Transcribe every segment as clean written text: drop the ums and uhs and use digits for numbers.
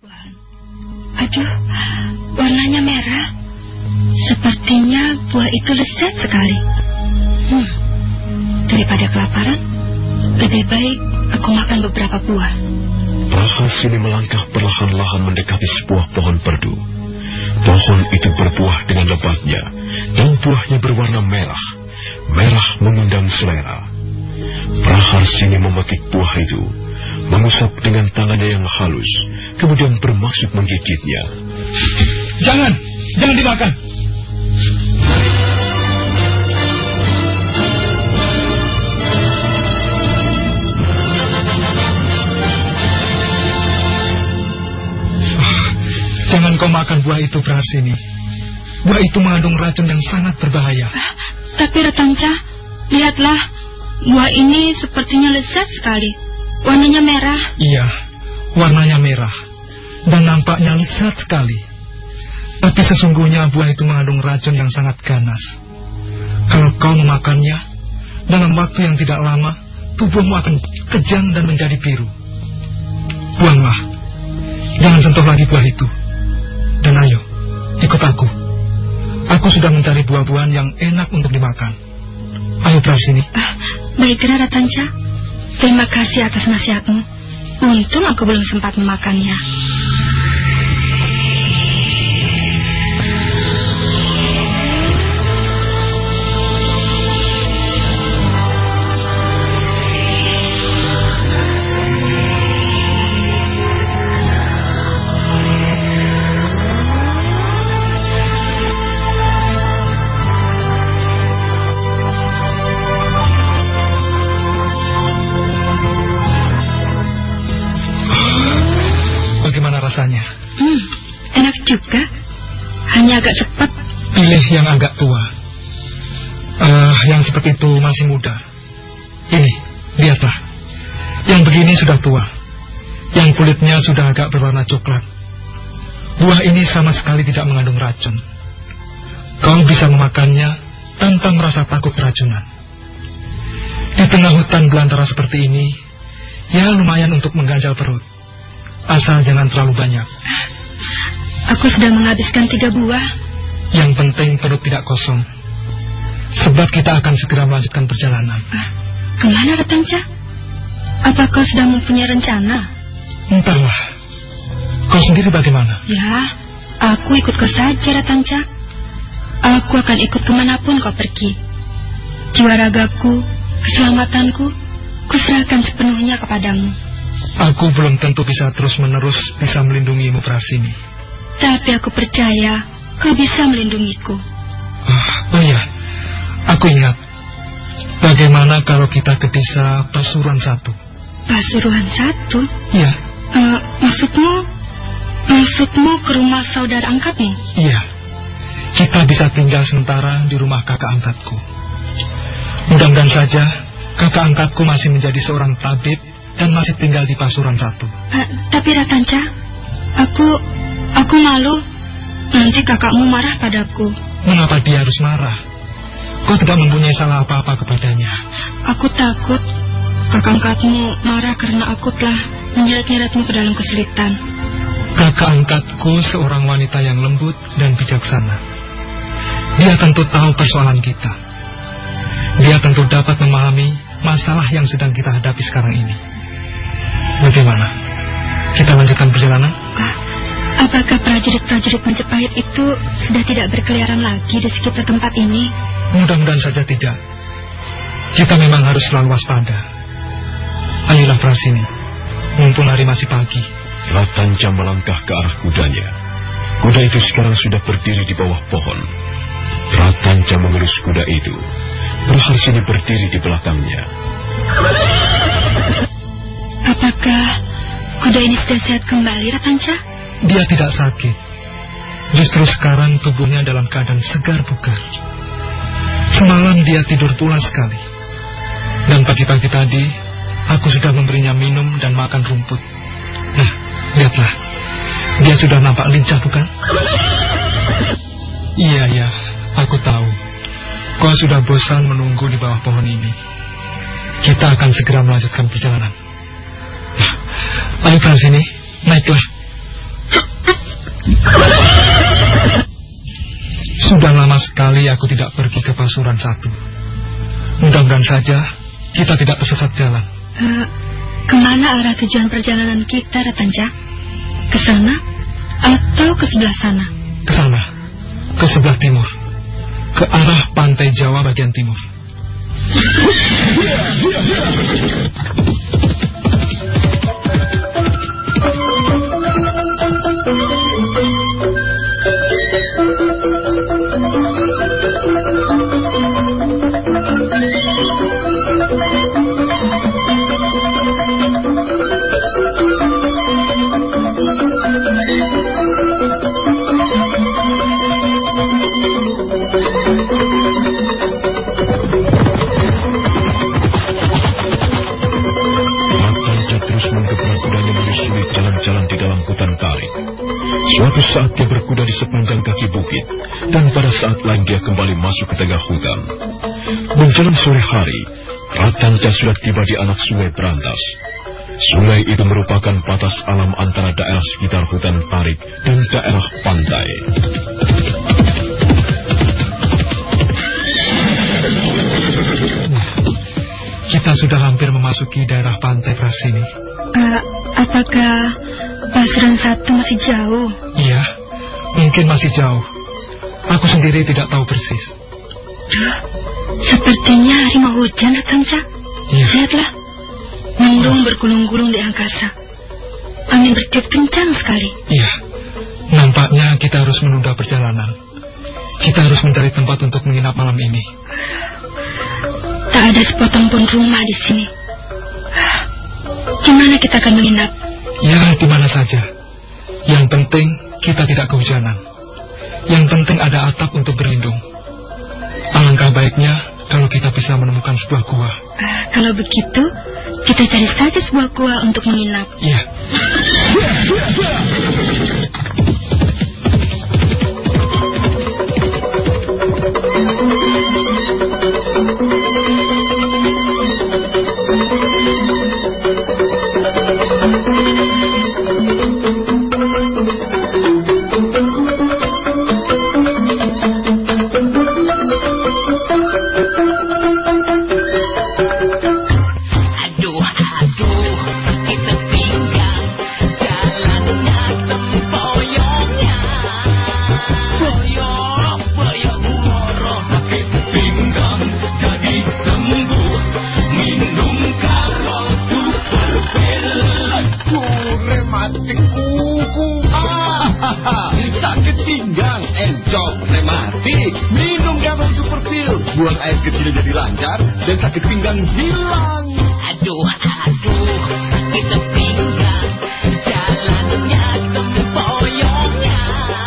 buah-buahan. Aduh, warnanya merah. Sepertinya buah itu lezat sekali. Daripada kelaparan, lebih baik aku makan beberapa buah. Prahasini melangkah perlahan-lahan mendekati sebuah pohon perdu. Pohon itu berbuah dengan lebatnya, dan buahnya berwarna merah. Merah mengundang selera. Prahasini memekik buah itu, mengusap dengan tangannya yang halus, kemudian bermaksud menggigitnya. Jangan dimakan. Jangan kau makan buah itu, Prahasini. Buah itu mengandung racun yang sangat berbahaya. Tapi Ratanca, lihatlah, buah ini sepertinya lezat sekali. Warnanya merah. Iya, warnanya merah. Dan nampaknya lezat sekali. Tapi sesungguhnya buah itu mengandung racun yang sangat ganas. Kalau kau memakannya, dalam waktu yang tidak lama, tubuhmu akan kejang dan menjadi biru. Buanglah. Jangan sentuh lagi buah itu. Dan ayo, ikut aku. Aku sudah mencari buah-buahan yang enak untuk dimakan. Ayo, Prahasini. Baiklah, Ratanca. Terima kasih atas nasihatmu. Untung aku belum sempat memakannya. Rasanya enak juga. Hanya agak sepet. Pilih yang agak tua. Yang seperti itu masih muda. Ini, lihatlah. Yang begini sudah tua. Yang kulitnya sudah agak berwarna coklat. Buah ini sama sekali tidak mengandung racun. Kau bisa memakannya tanpa merasa takut keracunan. Di tengah hutan belantara seperti ini, ya lumayan untuk mengganjal perut. Asal jangan terlalu banyak. Aku sudah menghabiskan 3 buah. Yang penting perut tidak kosong. Sebab kita akan segera melanjutkan perjalanan. Kemana, Ratanca? Apa kau sudah mempunyai rencana? Entahlah. Kau sendiri bagaimana? Ya, aku ikut kau saja, Ratanca. Aku akan ikut kemanapun kau pergi. Jiwa ragaku, keselamatanku, kuserahkan sepenuhnya kepadamu. Aku belum tentu bisa terus-menerus bisa melindungimu, Prahasini. Tapi aku percaya kau bisa melindungiku. Oh iya, aku ingat. Bagaimana kalau kita ke desa Pasuruan 1? Pasuruan 1? Iya. Maksudmu ke rumah saudara angkatmu? Iya. Kita bisa tinggal sementara di rumah kakak angkatku. Mudah-mudahan saja kakak angkatku masih menjadi seorang tabib dan masih tinggal di Pasuruan 1. Tapi Ratanca, aku malu. Nanti kakakmu marah padaku. Mengapa dia harus marah? Kau tidak mempunyai salah apa-apa kepadanya. Aku takut kakak angkatmu marah karena aku telah menyeret-nyeretmu ke dalam kesulitan. Kakak angkatku seorang wanita yang lembut dan bijaksana. Dia tentu tahu persoalan kita. Dia tentu dapat memahami masalah yang sedang kita hadapi sekarang ini. Bagaimana? Kita lanjutkan perjalanan? Apakah prajurit-prajurit Majapahit itu sudah tidak berkeliaran lagi di sekitar tempat ini? Mudah-mudahan saja tidak. Kita memang harus selalu waspada. Ayolah, Prahasini. Mumpung hari masih pagi. Ratanca melangkah ke arah kudanya. Kuda itu sekarang sudah berdiri di bawah pohon. Ratanca mengelus kuda itu. Prahasini berdiri di belakangnya. Apakah kuda ini sudah sehat kembali, Ratanca? Dia tidak sakit. Justru sekarang tubuhnya dalam keadaan segar bugar. Semalam dia tidur pulas sekali. Dan pagi-pagi tadi, aku sudah memberinya minum dan makan rumput. Nah, lihatlah. Dia sudah nampak lincah, bukan? Iya, aku tahu. Kau sudah bosan menunggu di bawah pohon ini. Kita akan segera melanjutkan perjalanan. Ayo, Prahasini, naiklah. Sudah lama sekali aku tidak pergi ke Pasuruan 1. Mudah-mudahan saja kita tidak tersesat jalan. Kemana arah tujuan perjalanan kita, Ratanca? Ke sana atau ke sebelah sana? Ke sana, ke sebelah timur, ke arah pantai Jawa bagian timur. Jalan di dalam hutan tarik. Suatu saat dia berkuda di sepanjang kaki bukit, dan pada saat lain dia kembali masuk ke tengah hutan. Menjelang sore hari, Ratanca sudah tiba di anak sungai Berantas. Sungai itu merupakan batas alam antara daerah sekitar hutan tarik dan daerah pantai. Kita sudah hampir memasuki daerah pantai Prasini. Apakah Pasuruan 1 masih jauh? Iya, mungkin masih jauh. Aku sendiri tidak tahu persis. Duh, sepertinya hari mau hujan, Ratanca. Iya. Lihatlah, mendung bergulung-gulung di angkasa. Angin bertiup kencang sekali. Iya, nampaknya kita harus menunda perjalanan. Kita harus mencari tempat untuk menginap malam ini. Tak ada sepotong pun rumah di sini. Di mana kita akan menginap? Ya, di mana saja. Yang penting kita tidak kehujanan. Yang penting ada atap untuk berlindung. Alangkah baiknya kalau kita bisa menemukan sebuah gua. Kalau begitu, kita cari saja sebuah gua untuk menginap. Iya. Buang air kecil jadi lancar dan sakit pinggang hilang. Aduh, sakit pinggang, jalannya tempoyongnya.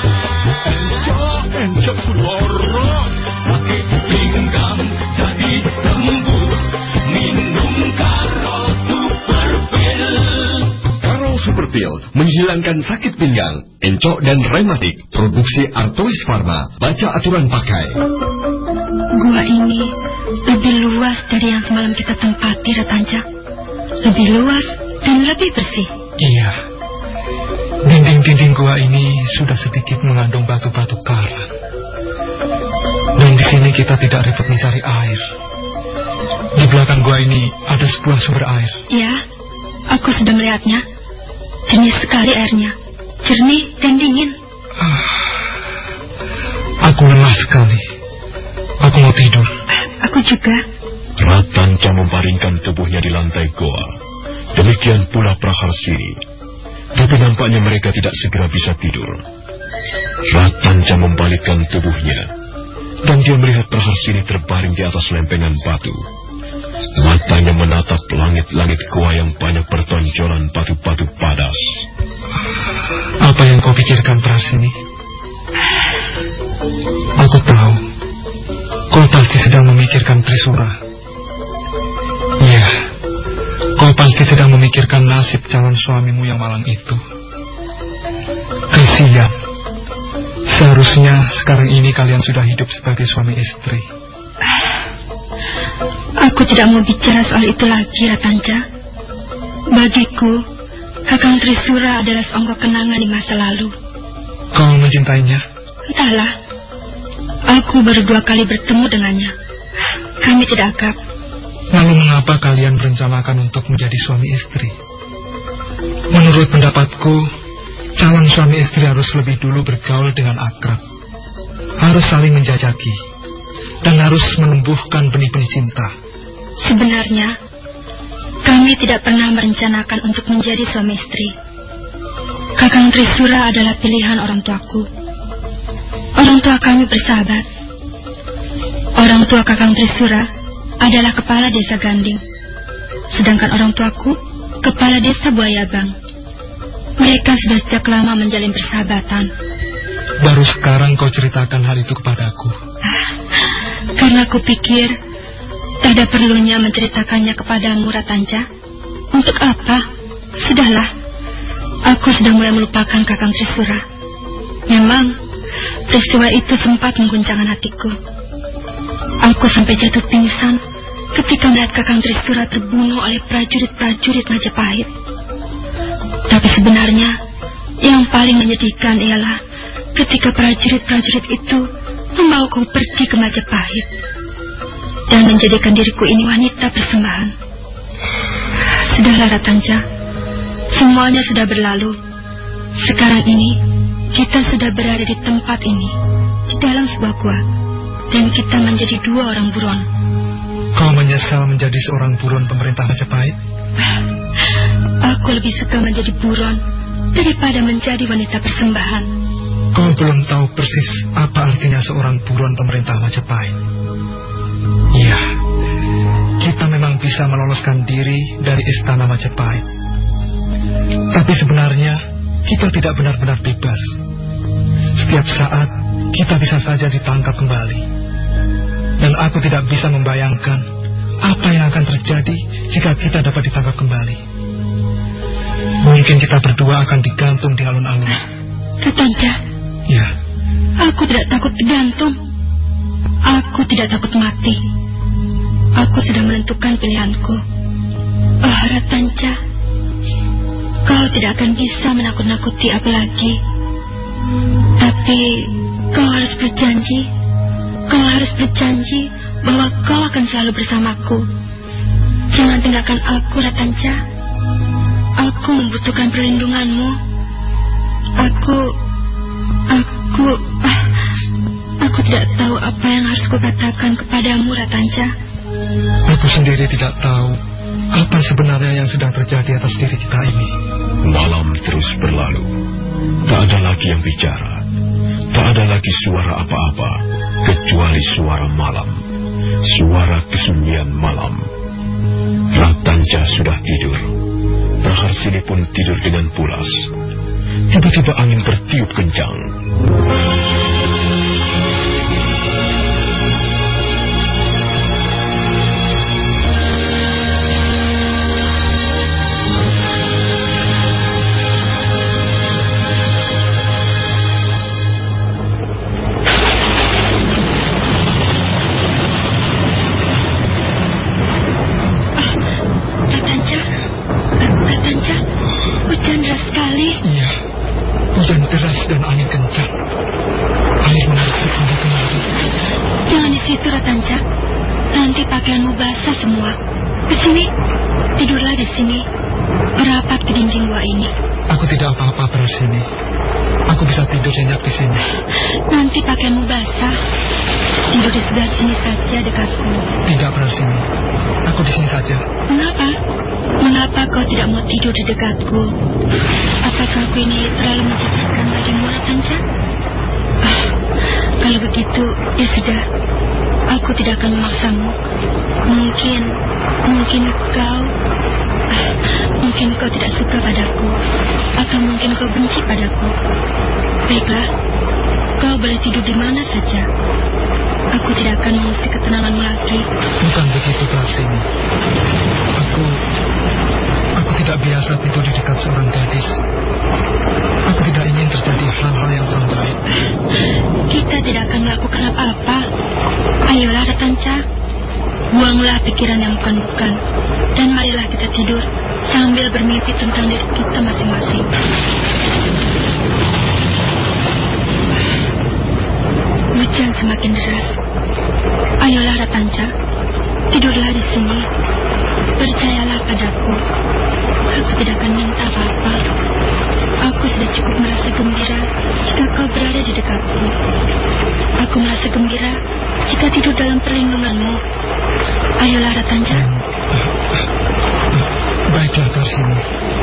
Encok loro, sakit pinggang jadi sembuh, minum Karo Super Pill. Karo Super Pill menghilangkan sakit pinggang, encok dan rematik. Produksi Artois Pharma. Baca aturan pakai. Gua ini lebih luas dari yang semalam kita tempati, Ratanca. Lebih luas dan lebih bersih. Iya. Dinding-dinding gua ini sudah sedikit mengandung batu-batu karang. Dan di sini kita tidak repot mencari air. Di belakang gua ini ada sebuah sumber air. Ya, aku sudah melihatnya. Jernih sekali airnya. Jernih dan dingin. Aku lelah sekali. Aku mau tidur. Aku juga. Ratanca membaringkan tubuhnya di lantai goa. Demikian pula Praharsini. Tapi nampaknya mereka tidak segera bisa tidur. Ratanca membalikkan tubuhnya, dan dia melihat Praharsini terbaring di atas lempengan batu. Matanya menatap langit-langit goa yang banyak bertonjolan batu-batu padas. Apa yang kau pikirkan, Praharsini? Aku tahu. Kau pasti sedang memikirkan Trisura. Iya, kau pasti sedang memikirkan nasib calon suamimu yang malang itu. Kasihan. Seharusnya sekarang ini kalian sudah hidup sebagai suami istri. Aku tidak mau bicara soal itu lagi, Ratanca. Bagiku, Kakang Trisura adalah seonggok kenangan di masa lalu. Kau mencintainya? Entahlah. Aku baru 2 kali bertemu dengannya. Kami tidak akrab. Lalu mengapa kalian merencanakan untuk menjadi suami istri? Menurut pendapatku, calon suami istri harus lebih dulu bergaul dengan akrab. Harus saling menjajaki. Dan harus menumbuhkan benih-benih cinta. Sebenarnya, kami tidak pernah merencanakan untuk menjadi suami istri. Kakang Trisura adalah pilihan orang tuaku. Orang tua kami bersahabat. Orang tua Kakang Trisura adalah kepala desa Ganding. Sedangkan orang tuaku, kepala desa Buayabang. Mereka sudah sejak lama menjalin persahabatan. Baru sekarang kau ceritakan hal itu kepadaku. Karena aku pikir tak ada perlunya menceritakannya kepadamu, Ratanca. Untuk apa? Sudahlah. Aku sudah mulai melupakan Kakang Trisura. Memang peristiwa itu sempat mengguncangkan hatiku. Aku sampai jatuh pingsan ketika melihat Kakang Trisura terbunuh oleh prajurit-prajurit Majapahit. Tapi sebenarnya yang paling menyedihkan ialah ketika prajurit-prajurit itu membawaku pergi ke Majapahit dan menjadikan diriku ini wanita persembahan. Sudahlah, Ratanca, semuanya sudah berlalu. Sekarang ini kita sudah berada di tempat ini, di dalam sebuah gua, dan kita menjadi 2 orang buron. Kau menyesal menjadi seorang buron pemerintah Majapahit? Aku lebih suka menjadi buron daripada menjadi wanita persembahan. Kau belum tahu persis apa artinya seorang buron pemerintah Majapahit. Iya, kita memang bisa meloloskan diri dari istana Majapahit. Tapi sebenarnya kita tidak benar-benar bebas. Setiap saat kita bisa saja ditangkap kembali. Dan aku tidak bisa membayangkan apa yang akan terjadi jika kita dapat ditangkap kembali. Mungkin kita berdua akan digantung di alun-alun. Ratanca, ya. Aku tidak takut digantung. Aku tidak takut mati. Aku sudah menentukan pilihanku. Oh, Ratanca, kau tidak akan bisa menakut-nakuti aku lagi. Tapi kau harus berjanji. Kau harus berjanji bahwa kau akan selalu bersamaku. Jangan tinggalkan aku, Ratanca. Aku membutuhkan perlindunganmu. Aku tidak tahu apa yang harus kukatakan kepadamu, Ratanca. Aku sendiri tidak tahu apa sebenarnya yang sedang terjadi atas diri kita ini. Malam terus berlalu. Tak ada lagi yang bicara. Tak ada lagi suara apa-apa kecuali suara malam. Suara kesunyian malam. Ratanca sudah tidur. Praharsini pun tidur dengan pulas. Tiba-tiba angin bertiup kencang. Ratanca, hujan deras sekali. Iya, hujan deras dan angin kencang. Air mengalir sana kemari. Jangan di situ, Ratanca. Nanti pakaianmu basah semua. Di sini, tidurlah di sini. Merapat ke dinding gua ini. Aku tidak apa-apa Praharsini. Aku bisa tidur nyenyak di sini. Nanti pakaianmu basah. Tidur di sebelah sini saja dekatku. Tidak Praharsini. Aku di sini saja. Mengapa? Mengapa kau tidak mau tidur di dekatku? Apakah aku ini terlalu menjijikkan bagimu, Ratanca? Kalau begitu, ya sudah. Aku tidak akan memaksamu. Mungkin kau tidak suka padaku. Atau mungkin kau benci padaku. Baiklah, kau boleh tidur di mana saja. Aku tidak akan mengusik ketenanganmu lagi. Bukan begitu Praharsini. Aku tidak biasa tidur di dekat seorang gadis. Aku tidak ingin terjadi hal-hal yang kurang baik. Kita tidak akan melakukan apa-apa. Ayolah, Ratanca. Buanglah pikiran yang bukan-bukan. Dan marilah kita tidur sambil bermimpi tentang diri kita masing-masing. Hujan semakin deras. Ayolah Ratanca, tidurlah di sini. Percayalah padaku. Aku tidak akan minta apa-apa. Aku sudah cukup merasa gembira jika kau berada di dekatku. Aku merasa gembira jika tidur dalam perlindunganmu. Ayolah Ratanca. Baiklah Tarsini.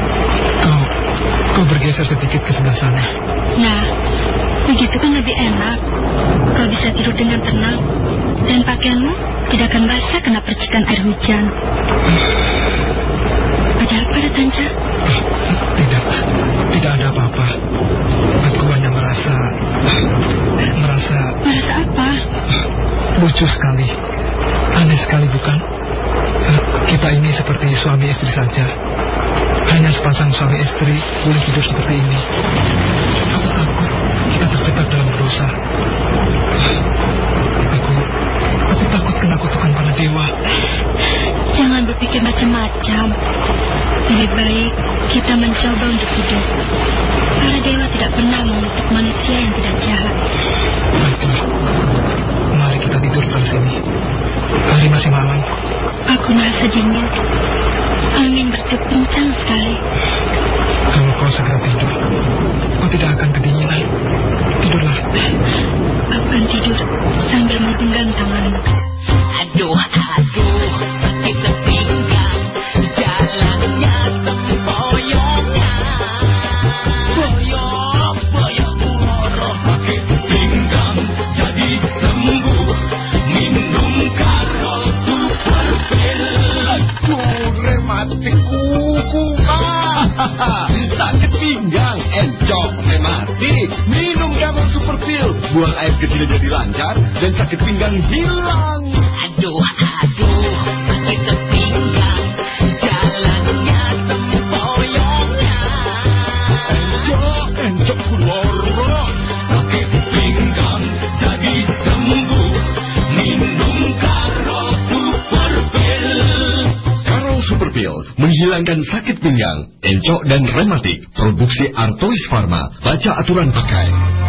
Kau bergeser sedikit ke sebelah sana. Nah, begitu kan lebih enak. Kau bisa tidur dengan tenang. Dan pakaianmu tidak akan basah kena percikan air hujan. Ada apa Ratanca? Tidak ada apa-apa. Aku hanya merasa apa? Lucu sekali. Aneh sekali bukan? Kita ini seperti suami istri saja. Hanya sepasang suami istri boleh tidur seperti ini. Aku takut kita terjebak dalam dosa. Aku takut kena kutukan para dewa. Jangan berpikir macam-macam. Lebih baik kita mencoba untuk hidup. Para dewa tidak pernah mengutuk manusia yang tidak jahat. Baiklah, mari kita tidur di sini. Hari masih malam. Aku merasa dingin. Angin bertiup kencang sekali. Kalau kau segera tidur, kau tidak akan kedinginan. Tidurlah. Aku akan tidur sambil menggenggam tanganmu. Aduh, sakit pinggang, jalannya sempoyongan. Boyok murah, sakit pinggang jadi sembuh. Minum karo super pil. Aduh, rematik kuku. Sakit pinggang, encok, rematik. Minum Gamel Super Pill. Buang air kecil jadi lancar dan sakit pinggang hilang. Aduh, sakit pinggang, jalannya sempoyongan. Encok loro. Sakit pinggang jadi sembuh. Minum karo super pil. Karo Super Pill menghilangkan sakit pinggang, encok dan rematik. Produksi Artois Pharma. Baca aturan pakai.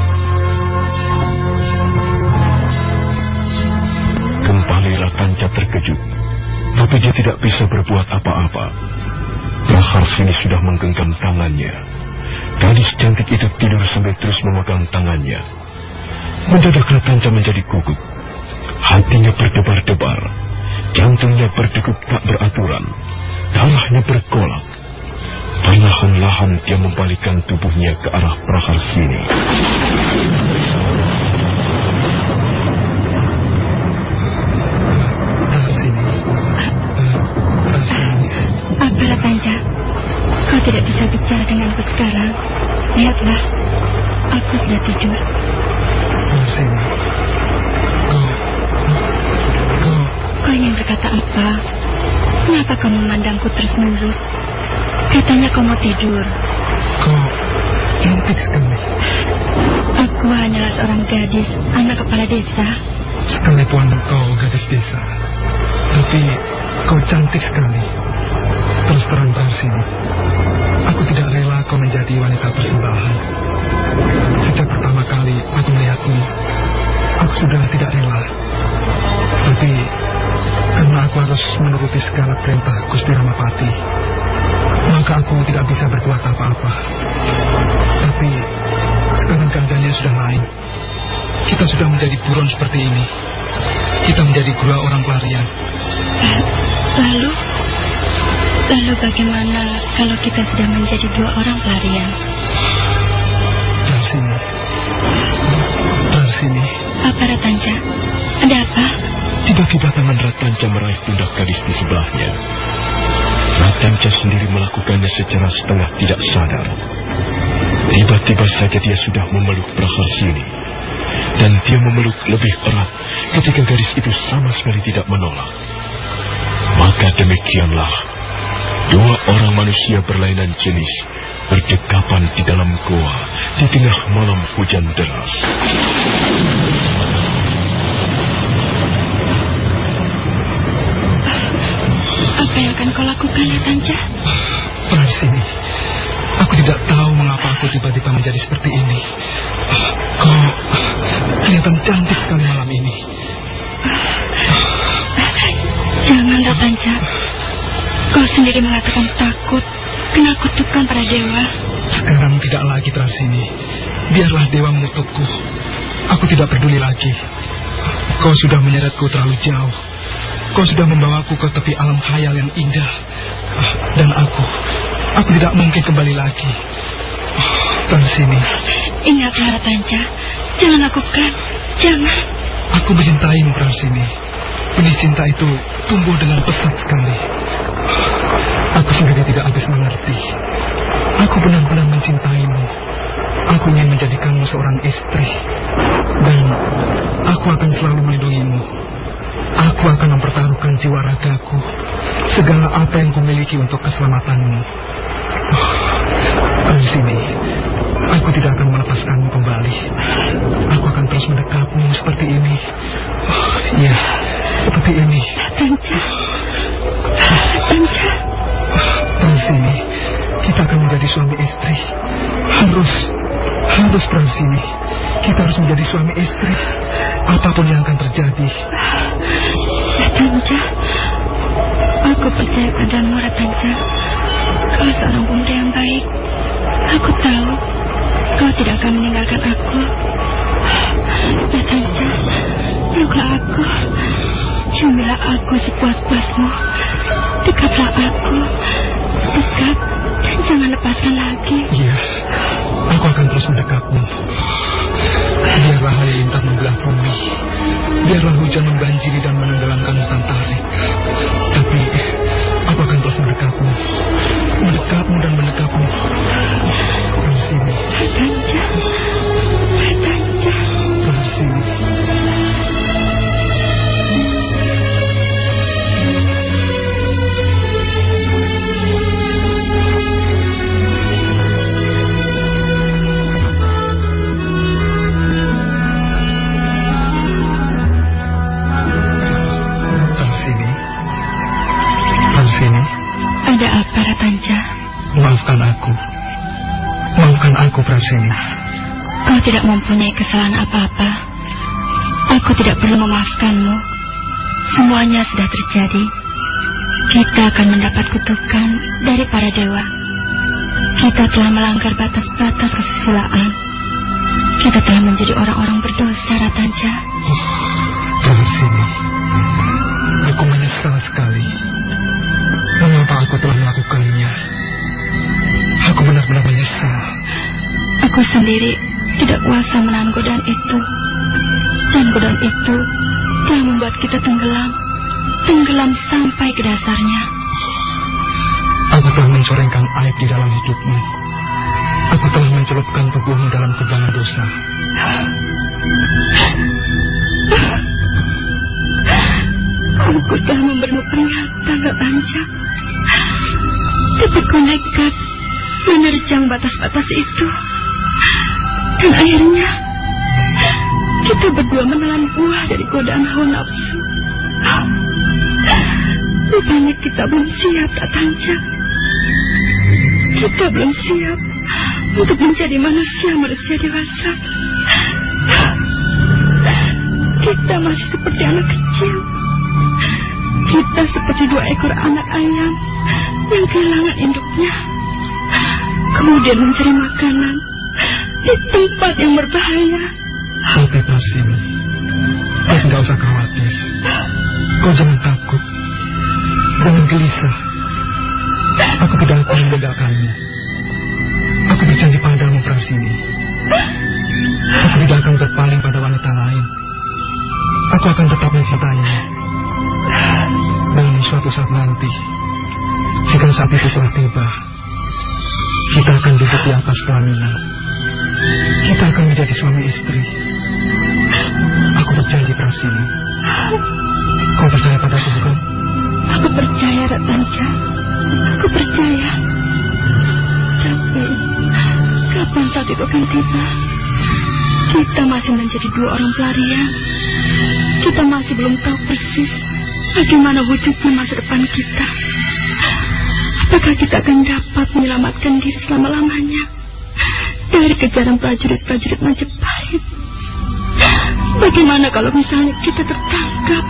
Kembali Ratanca terkejut, tapi dia tidak bisa berbuat apa-apa. Praharsini sudah menggenggam tangannya. Gadis cantik itu tidur sambil terus memegang tangannya. Mendadak Ratanca menjadi gugup. Hatinya berdebar-debar. Jantungnya berdegup tak beraturan. Darahnya bergolak. Perlahan-lahan dia membalikkan tubuhnya ke arah Praharsini. Apa Ratanca? Kau tidak bisa bicara denganku sekarang. Lihatlah, aku sudah tidur. Tarsini. Kau ingin berkata apa? Kenapa kau memandangku terus-menerus? Katanya kau mau tidur. Kau cantik sekali. Aku hanyalah seorang gadis, anak kepala desa. Sekalipun kau gadis desa, tapi kau cantik sekali. Terus terang Tarsini, aku tidak rela kau menjadi wanita persembahan. Sejak pertama kali aku melihatmu, aku sudah tidak rela. Tapi karena aku harus menuruti segala perintah Gusti Ramapati, maka aku tidak bisa berbuat apa-apa. Tapi sekarang keadaannya sudah lain. Kita sudah menjadi buron seperti ini. Kita menjadi dua orang pelarian. Lalu bagaimana kalau kita sudah menjadi dua orang pelarian? Tarsini. Apa Ratanca? Ada apa? Tiba-tiba tangan Ratanca meraih pundak gadis di sebelahnya. Ratanca sendiri melakukannya secara setengah tidak sadar. Tiba-tiba saja dia sudah memeluk Praharsini. Dan dia memeluk lebih erat ketika gadis itu sama sekali tidak menolak. Maka demikianlah, dua orang manusia berlainan jenis berdekapan di dalam goa di tengah malam hujan deras. Apa yang akan kau lakukan, Ratanca? Tarsini, aku tidak tahu mengapa aku tiba-tiba menjadi seperti ini. kelihatan cantik sekali malam ini. Jangan, Ratanja. Kau sendiri mengatakan takut kena kutukan para dewa. Sekarang tidak lagi, Prasini. Biarlah dewa mengutukku. Aku tidak peduli lagi. Kau sudah menyeretku terlalu jauh. Kau sudah membawaku ke tepi alam khayal yang indah. Dan aku tidak mungkin kembali lagi. Prasini. Ingatlah, Ratanja. Jangan lakukan. Jangan. Aku mencintaimu, Prasini. Benih cinta itu tumbuh dengan pesat sekali. Aku sendiri tidak habis mengerti. Aku benar-benar mencintaimu. Aku ingin menjadikanmu seorang istri. Dan aku akan selalu melindungimu. Aku akan mempertaruhkan jiwa ragaku, segala apa yang kumiliki untuk keselamatanmu. Dari sini, aku tidak akan melepaskanmu kembali. Aku akan terus mendekapmu seperti ini. Ya, seperti ini. Ratanja. Dari sini, kita akan menjadi suami istri. Harus Prasini. Kita harus menjadi suami istri. Apapun yang akan terjadi. Ratanja, aku percaya padamu, Ratanja. Kau seorang pemuda yang baik. Aku tahu kau tidak akan meninggalkan aku. Ratanja, peluklah aku. Ciumilah aku sepuas-puasmu. Dekaplah aku. Dekat dan jangan lepaskan lagi. Iya, aku akan terus mendekapmu. Biarlah halilintar membelah bumi. Biarlah hujan membanjiri dan menenggelamkan hutan tarik. Tapi aku akan terus mendekapmu. Mendekapmu dan mendekapmu. Di sini. Ratanja. Di sini. Ada apa, Ratanja? Maafkan aku, Prasini. Kau tidak mempunyai kesalahan apa-apa. Aku tidak perlu memaafkanmu. Semuanya sudah terjadi. Kita akan mendapat kutukan dari para dewa. Kita telah melanggar batas-batas kesusilaan. Kita telah menjadi orang-orang berdosa, Ratanja. Prasini, aku menyesal sekali. Mengapa aku telah melakukannya? Aku benar-benar menyesal. Aku sendiri tidak kuasa menahan godaan itu. Dan godaan itu telah membuat kita tenggelam sampai ke dasarnya. Aku telah mencorengkan aib di dalam hidupmu. Aku telah mencelupkan tubuhmu dalam kubangan dosa. Aku telah memberimu peringatan, Ratanja. Tapi kau nekat menerjang batas-batas itu. Dan akhirnya kita berdua menelan buah dari godaan hawa nafsu. Rupanya kita belum siap, Ratanja. Kita belum siap untuk menjadi manusia dewasa. Kita masih seperti anak kecil. Kita seperti 2 ekor anak ayam yang kehilangan induknya, kemudian mencari makanan di tempat yang berbahaya. Tapi Prasini, kau tidak usah khawatir. Kau jangan takut, jangan gelisah. Aku tidak akan meninggalkanmu. Aku berjanji padamu, Prasini. Aku tidak akan berpaling pada wanita lain. Aku akan tetap mencintaimu. Dan suatu saat nanti, jika saat itu telah tiba, kita akan duduk di atas pelaminan. Kita akan menjadi suami istri. Aku berjanji, Prasini. Kau percaya padaku, bukan? Aku percaya, Ratanja. Aku percaya. Tapi kapan saat itu akan tiba? Kita masih menjadi 2 orang pelarian. Kita masih belum tahu persis bagaimana wujudnya masa depan kita. Apakah kita akan dapat menyelamatkan diri selama-lamanya dari kejaran prajurit-prajurit Majapahit? Bagaimana kalau misalnya kita tertangkap?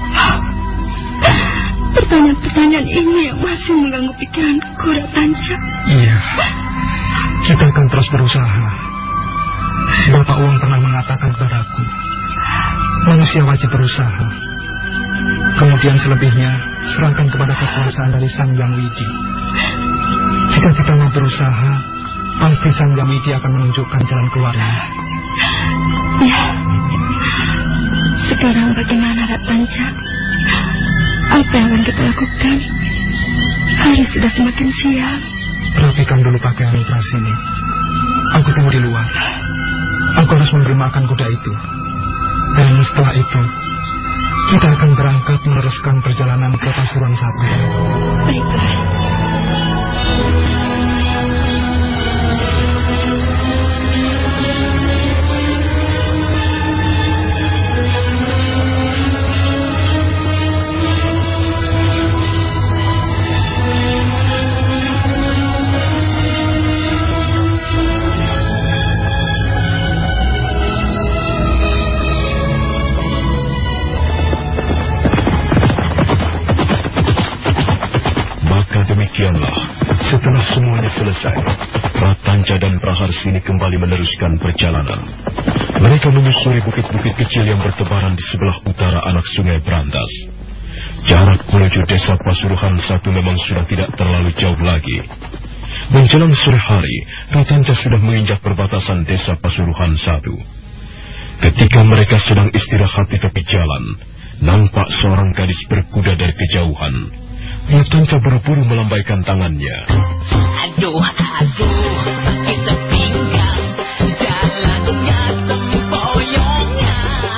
Pertanyaan-pertanyaan ini yang masih mengganggu pikiranku, Ratanca. Iya, kita akan terus berusaha. Bapak Wong pernah mengatakan kepadaku, manusia wajib berusaha. Kemudian selebihnya serahkan kepada kekuasaan dari Sang Hyang Widi. Jika kita mau berusaha, pasti Sang Hyang Widi akan menunjukkan jalan keluarnya. Ya. Sekarang bagaimana, Ratanca? Apa yang akan kita lakukan? Hari sudah semakin siang. Rapikan dulu pakaian operasi ini. Aku tunggu di luar. Aku harus memberi makan kuda itu. Dan setelah itu, kita akan berangkat meneruskan perjalanan ke Pasuruan 1. Baiklah. Demikianlah, setelah semuanya selesai, Ratanca dan Praharsini kembali meneruskan perjalanan. Mereka menyusuri bukit-bukit kecil yang bertebaran di sebelah utara anak sungai Brantas. Jarak menuju desa Pasuruan 1 memang sudah tidak terlalu jauh lagi. Menjelang sore hari, Ratanca sudah menginjak perbatasan desa Pasuruan 1. Ketika mereka sedang istirahat di tepi jalan, nampak seorang gadis berkuda dari kejauhan. Ratanca buru-buru melambaikan tangannya. Aduh, sakit pinggang, jalannya sempoyongnya.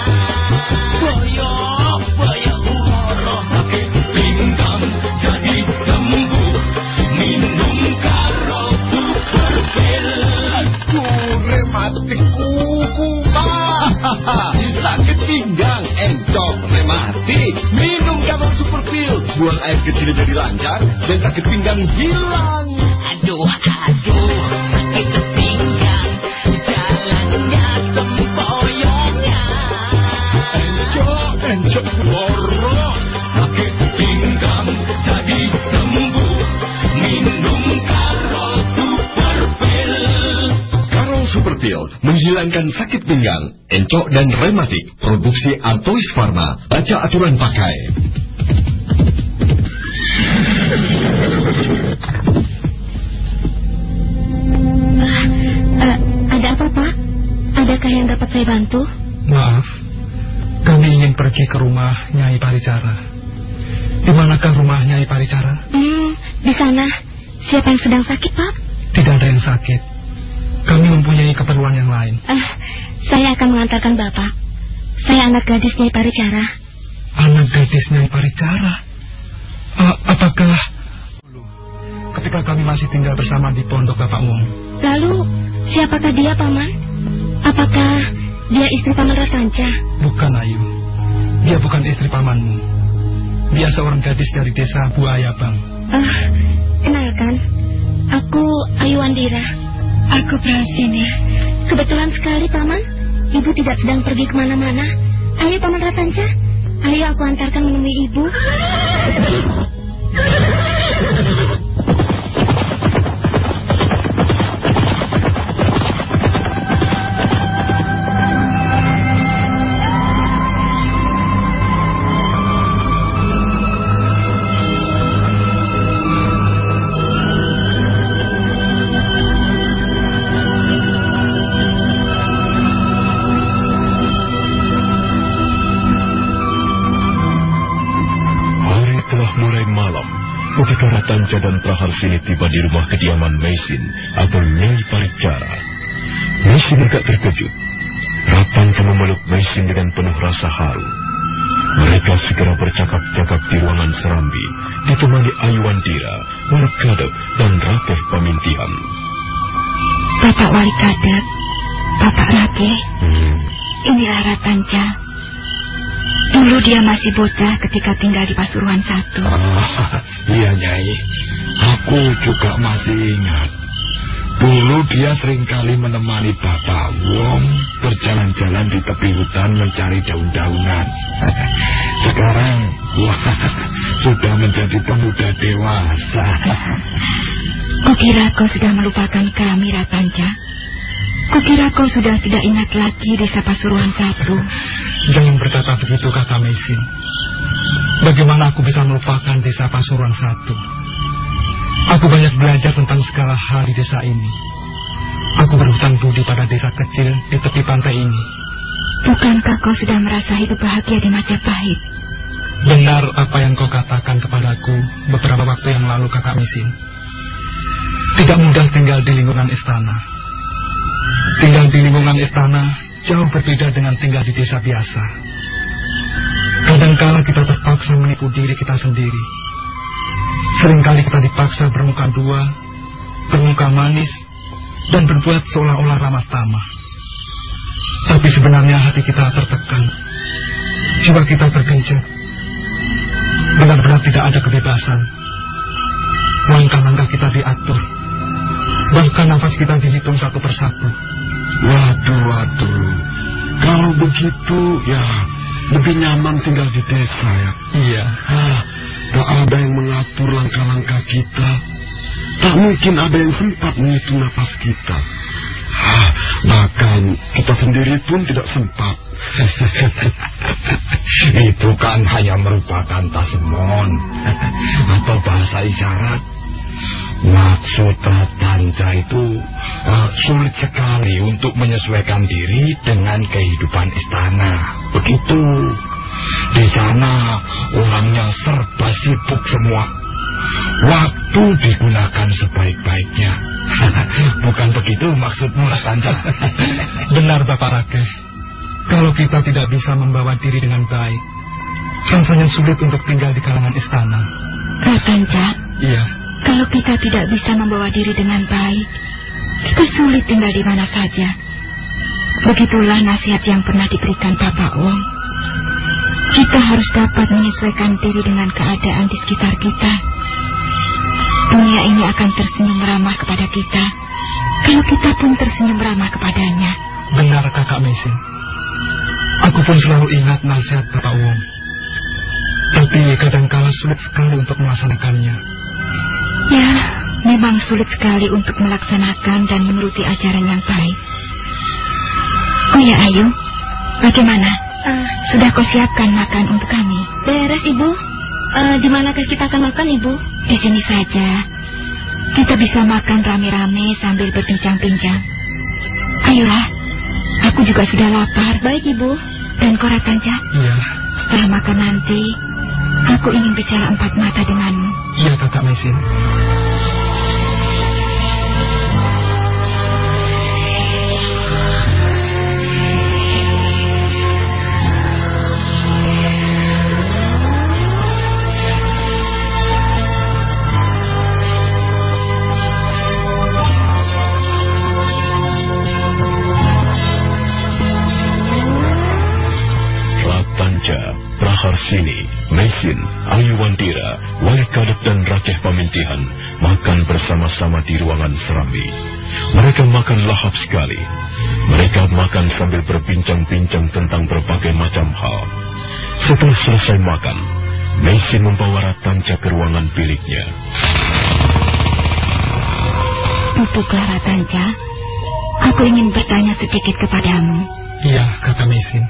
Boyong, moro, sakit pinggang, jadi sembuh, minum karo super pil. Rematik kuku, sakit pinggang, encok, rematik, minum karo super pil. Buang air kecil jadi lancar dan sakit pinggang hilang. Aduh, sakit pinggang, jalannya sempoyongnya. Encok, loro, Sakit pinggang, jadi sembuh, minum karo super pil. Karo Super Pil menghilangkan sakit pinggang, encok dan rematik. Produksi Artois Pharma. Baca aturan pakai. Ada apa, Pak? Adakah yang dapat saya bantu? Maaf, kami ingin pergi ke rumah Nyai Paricara. Di manakah rumah Nyai Paricara? Di sana. Siapa yang sedang sakit, Pak? Tidak ada yang sakit. Kami mempunyai keperluan yang lain. Saya akan mengantarkan Bapak. Saya anak gadis Nyai Paricara. Anak gadis Nyai Paricara? Apakah ketika kami masih tinggal bersama di pondok Bapak Wong? Lalu, siapakah dia, Paman? Apakah dia istri Paman Ratanca? Bukan, Ayu. Dia bukan istri pamanmu. Dia seorang gadis dari desa Buaya, Bang. Kenalkan, aku Ayu Wandira. Aku Prasini. Kebetulan sekali, Paman. Ibu tidak sedang pergi kemana-mana. Ayo, Paman Ratanca. Ayo aku antarkan menemui Ibu. Ketika Ratanca dan Praharsini tiba di rumah kediaman Maisin atau Nyai Paricara, Maisin agak terkejut. Ratanca memeluk Maisin dengan penuh rasa haru. Mereka segera bercakap-cakap di ruangan serambi, ditemani Ayu Wandira, Wali Kadep, dan Ratih Pamintihan. Bapak Wali Kadep, Bapak Ratih, inilah Ratanca. Dulu dia masih bocah ketika tinggal di Pasuruan 1. Iya, Nyai. Aku juga masih ingat. Dulu dia seringkali menemani Bapak Wong berjalan-jalan di tepi hutan mencari daun-daunan. Sekarang, wah, sudah menjadi pemuda dewasa. Kukira kau sudah melupakan kami, Ratanja. Kukira kau sudah tidak ingat lagi Desa Pasuruan 1. Jangan berkata begitu, Kakak Mesin. Bagaimana aku bisa melupakan Desa Pasuruan 1? Aku banyak belajar tentang segala hal di desa ini. Aku berhutang budi pada desa kecil di tepi pantai ini. Bukankah kau sudah merasa hidup bahagia di Majapahit? Benar apa yang kau katakan kepadaku beberapa waktu yang lalu, Kakak Mesin. Tidak mudah tinggal di lingkungan istana. Tinggal di lingkungan istana jauh berbeda dengan tinggal di desa biasa. Kadangkala kita terpaksa menipu diri kita sendiri. Seringkali kita dipaksa bermuka dua, bermuka manis, dan berbuat seolah-olah ramah tamah. Tapi sebenarnya hati kita tertekan, jiwa kita tergencet. Benar-benar tidak ada kebebasan. Langkah-langkah kita diatur, bahkan nafas kita dihitung satu persatu. Waduh. Kalau begitu, ya lebih nyaman tinggal di desa ya. Iya. Tak ada yang mengatur langkah-langkah kita. Tak mungkin ada yang sempat menghitung nafas kita. Bahkan kita sendiri pun tidak sempat. Itu kan hanya merupakan tasemon atau bahasa isyarat. Maksud Ratanja itu sulit sekali untuk menyesuaikan diri dengan kehidupan istana. Begitu. Di sana orangnya serba sibuk semua. Waktu digunakan sebaik-baiknya. Bukan begitu maksudmu, Ratanja? Benar, Bapak Rakeh. Kalau kita tidak bisa membawa diri dengan baik, rasanya sulit untuk tinggal di kalangan istana. Ratanja? Iya. Kalau kita tidak bisa membawa diri dengan baik, kita sulit tinggal di mana saja. Begitulah nasihat yang pernah diberikan Bapak Wong. Kita harus dapat menyesuaikan diri dengan keadaan di sekitar kita. Dunia ini akan tersenyum ramah kepada kita kalau kita pun tersenyum ramah kepadanya. Benar, Kakak Mesin. Aku pun selalu ingat nasihat Bapak Wong. Tapi kadangkala sulit sekali untuk melaksanakannya. Ya, memang sulit sekali untuk melaksanakan dan menuruti ajaran yang baik. Oh ya, Ayu, bagaimana? Sudah kau siapkan makan untuk kami? Beres, Ibu. Di manakah kita akan makan, Ibu? Di sini saja. Kita bisa makan rame-rame sambil berbincang-bincang. Ayolah, aku juga sudah lapar. Baik, Ibu. Dan kau, Ratanja? Iya. Setelah makan nanti, aku ingin bicara empat mata denganmu. Iya, Kakak Mesin. Praharsini, Mesin, Ayuwandira, Wali Kadep dan Rakeh Pamintihan makan bersama-sama di ruangan Serambi. Mereka makan lahap sekali. Mereka makan sambil berbincang-bincang tentang berbagai macam hal. Setelah selesai makan, Mesin membawa Ratanja ke ruangan biliknya. Duduklah, Ratanja. Aku ingin bertanya sedikit kepadamu. Iya, Kakak Mesin.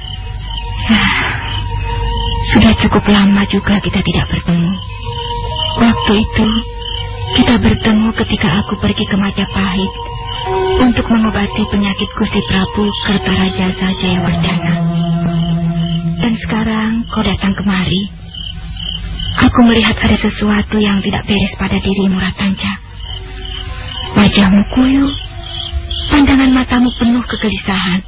Sudah cukup lama juga kita tidak bertemu. Waktu itu, kita bertemu ketika aku pergi ke Majapahit untuk mengobati penyakit Gusti Prabu Kertarajasa Jayawardana. Dan sekarang kau datang kemari. Aku melihat ada sesuatu yang tidak beres pada dirimu, Ratanja. Wajahmu kuyu, pandangan matamu penuh kegelisahan.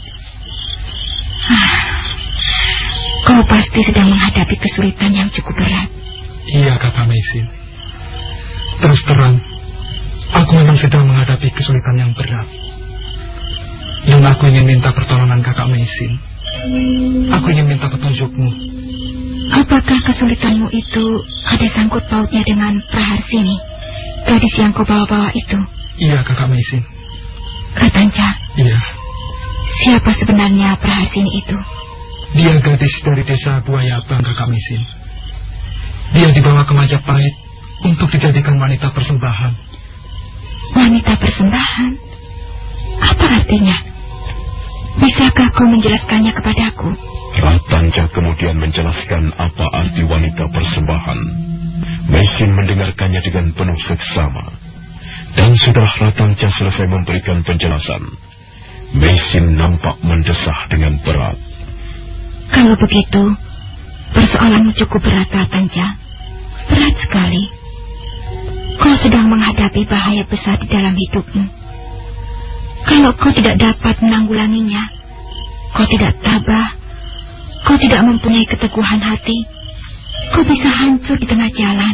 Kau pasti sedang menghadapi kesulitan yang cukup berat. Iya, Kakak Mesin. Terus terang, aku memang sedang menghadapi kesulitan yang berat. Dan aku ingin minta pertolongan Kakak Mesin. Aku ingin minta petunjukmu. Apakah kesulitanmu itu ada sangkut pautnya dengan Praharsini, gadis yang kau bawa-bawa itu? Iya, Kakak Maisin. Ratanca, Iya, siapa sebenarnya Prahasini itu? dia gadis dari desa Buayabang, Kakak Maisin. Dia dibawa ke Majapahit untuk dijadikan wanita persembahan. Wanita persembahan? Apa artinya? Bisakah kau menjelaskannya kepadaku? Ratanca kemudian menjelaskan apa arti wanita persembahan. Maisin mendengarkannya dengan penuh seksama. Dan setelah Ratanca selesai memberikan penjelasan, Maisin nampak mendesah dengan berat. Kalau begitu, persoalanmu cukup berat, Ratanca. Berat sekali. Kau sedang menghadapi bahaya besar di dalam hidupmu. Kalau kau tidak dapat menanggulanginya, kau tidak tabah, kau tidak mempunyai keteguhan hati, kau bisa hancur di tengah jalan.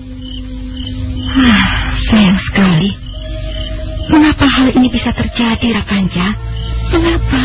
Sayang sekali. Mengapa hal ini bisa terjadi, Rakanca? Mengapa?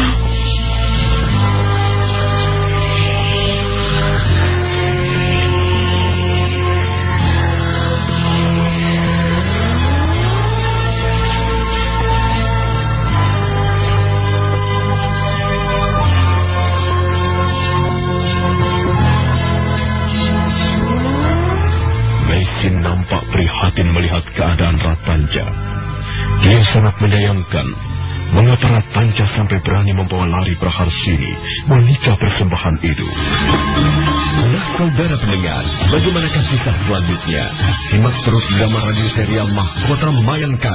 Maisin nampak prihatin melihat keadaan Ratanca. Dia sangat menyayangkan mengapa Ratanca sampai berani membawa lari Praharsini, wanita persembahan itu. Nah, saudara pendengar, bagaimanakah kisah selanjutnya? Simak terus drama radio serial Mahkota Mayangkara.